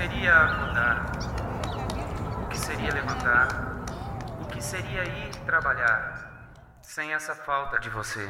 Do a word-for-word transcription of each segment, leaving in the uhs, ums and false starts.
seria acordar? O que seria levantar? O que seria ir trabalhar sem essa falta de você?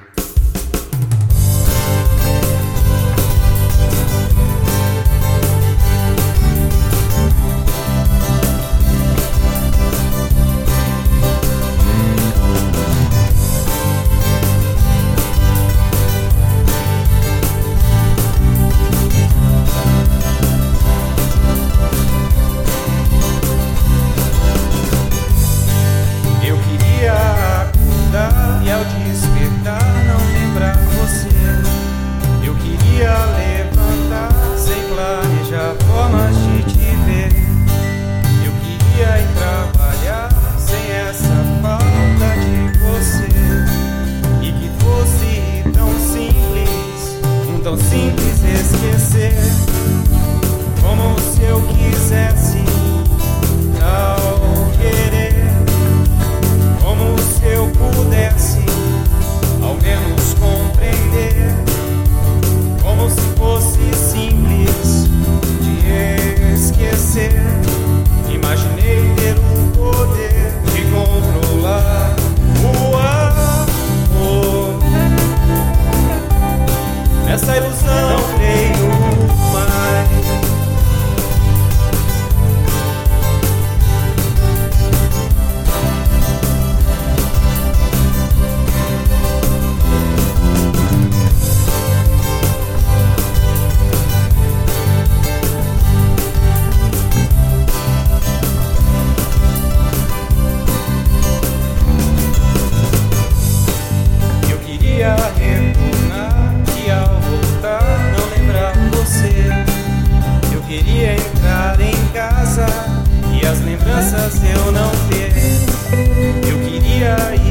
E ao despertar não lembrar você, eu queria levantar sem planejar formas de te ver. Eu queria ir trabalhar sem essa falta de você, e que fosse tão simples, um tão simples esquecer, como se eu quisesse ao querer, como se eu pudesse ao menos compreender, como se fosse simples de esquecer. Imaginei ter o poder de controlar o amor. Nessa ilusão não creio mais. Retornar e ao voltar não lembrar você. Eu queria entrar em casa e as lembranças eu não ter. Eu queria ir